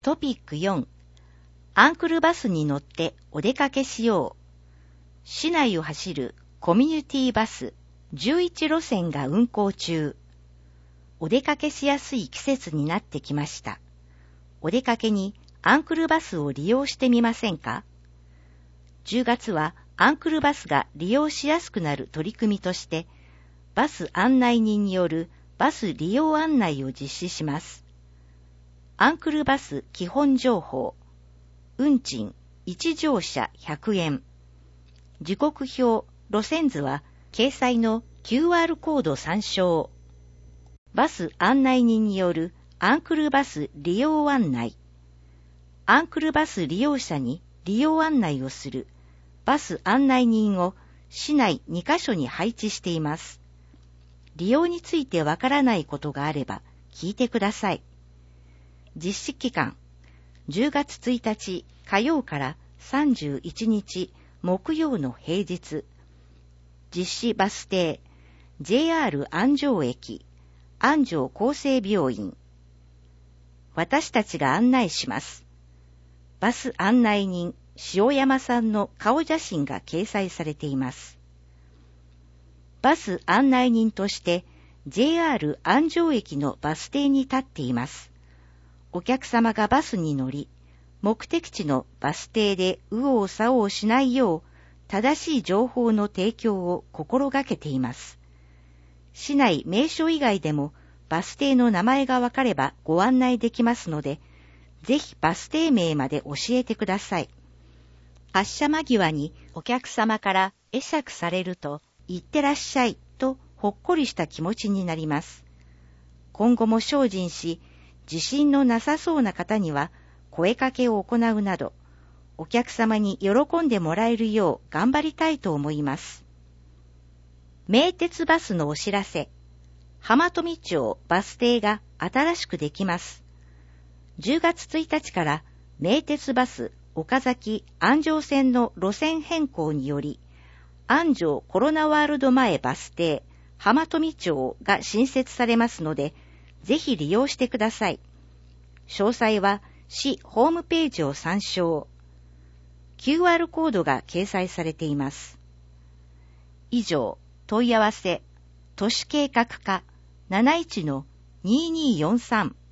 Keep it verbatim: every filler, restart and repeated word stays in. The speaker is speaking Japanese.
トピックよん、アンクルバスに乗ってお出かけしよう。市内を走るコミュニティバスじゅういち路線が運行中。お出かけしやすい季節になってきました。お出かけにアンクルバスを利用してみませんか？じゅうがつはアンクルバスが利用しやすくなる取り組みとして、バス案内人によるバス利用案内を実施します。アンクルバス基本情報。運賃いち乗車ひゃくえん。時刻表、路線図は掲載の キューアール コード参照。バス案内人によるアンクルバス利用案内。アンクルバス利用者に利用案内をするバス案内人を市内にカ所に配置しています。利用についてわからないことがあれば聞いてください。実施期間、じゅうがつついたち火曜からさんじゅういちにち木曜の平日。実施バス停、ジェイアール 安城駅、安城厚生病院。私たちが案内します。バス案内人、塩山さんの顔写真が掲載されています。バス案内人として ジェイアール 安城駅のバス停に立っています。お客様がバスに乗り、目的地のバス停で右往左往しないよう、正しい情報の提供を心がけています。市内名所以外でもバス停の名前がわかればご案内できますので、ぜひバス停名まで教えてください。発車間際にお客様から会釈されると、いってらっしゃいとほっこりした気持ちになります。今後も精進し、自信のなさそうな方には声かけを行うなど、お客様に喜んでもらえるよう頑張りたいと思います。名鉄バスのお知らせ。浜富町バス停が新しくできます。じゅうがつついたちから名鉄バス岡崎安城線の路線変更により、安城コロナワールド前バス停浜富町が新設されますので、ぜひ利用してください。詳細は市ホームページを参照。キューアール コードが掲載されています。以上、問い合わせ、都市計画課 なないちのにーにーよんさん